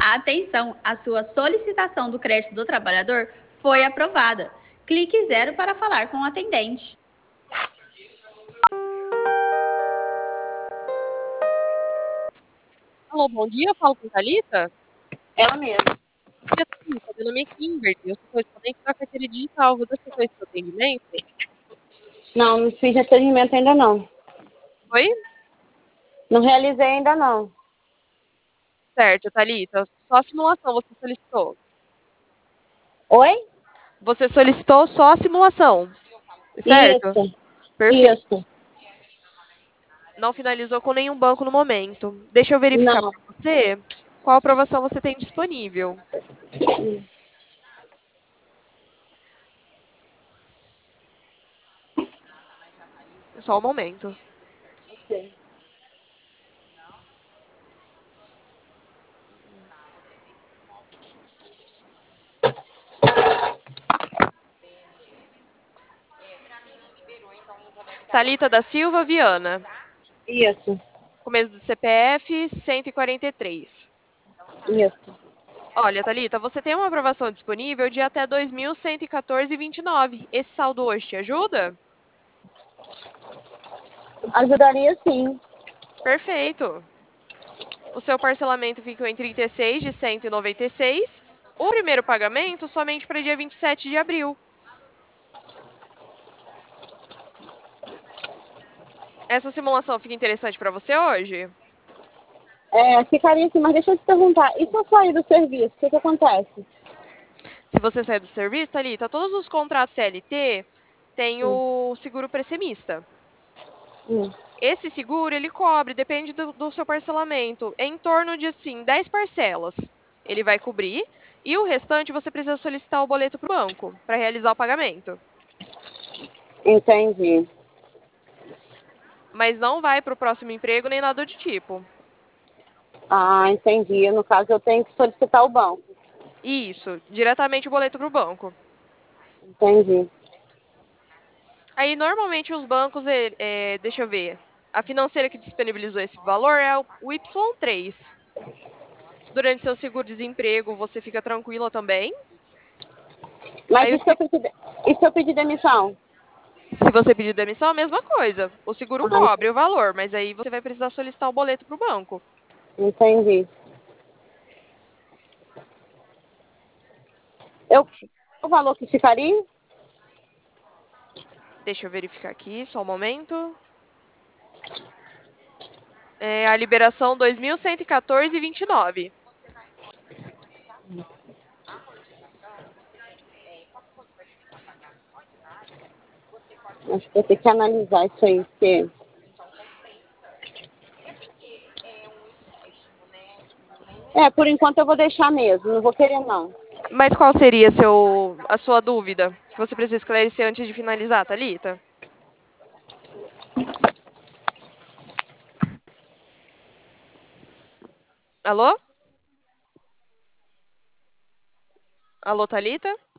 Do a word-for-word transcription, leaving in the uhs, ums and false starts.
Atenção, a sua solicitação do crédito do trabalhador foi aprovada. Clique zero para falar com o atendente. Alô, bom dia, eu falo com a Thalita? Ela mesma. Bom dia, Thalita, meu nome é Kimberly, eu sou correspondente da carteira digital, você já fez seu atendimento? Não, não fiz atendimento ainda não. Oi? Não realizei ainda não. Certo, Thalita, só a simulação você solicitou. Oi? Você solicitou só a simulação, certo? Isso, Perfeito. isso. Não finalizou com nenhum banco no momento. Deixa eu verificar Não. para você qual aprovação você tem disponível. Só um momento. Ok. Thalita da Silva Viana. Isso, Começo do C P F, cento e quarenta e três. isso. Olha, Thalita, você tem uma aprovação disponível de até dois mil cento e quatorze e vinte e nove. Esse saldo hoje te ajuda? Ajudaria sim. Perfeito. O seu parcelamento ficou em trinta e seis de cento e noventa e seis. O primeiro pagamento somente para dia vinte e sete de abril. Essa simulação fica interessante para você hoje? É, ficaria assim, mas deixa eu te perguntar, e se eu sair do serviço, o que que acontece? Se você sair do serviço, Thalita, todos os contratos C L T têm Hum, o seguro pressemista. hum. Esse seguro, ele cobre, depende do, do seu parcelamento, é em torno de, assim, dez parcelas. Ele vai cobrir e o restante você precisa solicitar o boleto para o banco para realizar o pagamento. Entendi. Mas não vai para o próximo emprego nem nada do tipo. Ah, entendi. No caso, eu tenho que solicitar o banco. Isso, diretamente o boleto para o banco. Entendi. Aí, normalmente, os bancos, eh, eh, deixa eu ver, a financeira que disponibilizou esse valor é o Y três. Durante seu seguro-desemprego, você fica tranquila também. Mas Aí, e o se eu se pedir, e se eu pedir demissão? se você pedir demissão, a mesma coisa. O seguro Ah, cobre o valor, mas aí você vai precisar solicitar o boleto para o banco. entendi. Eu, o valor que ficaria? Deixa eu verificar aqui, só um momento. É a liberação dois mil cento e quatorze e vinte e nove. Acho que vou ter que analisar isso aí, porque... É, por enquanto eu vou deixar mesmo, não vou querer não. Mas qual seria seu, a sua dúvida que você precisa esclarecer antes de finalizar, Thalita? Alô? Alô, Thalita?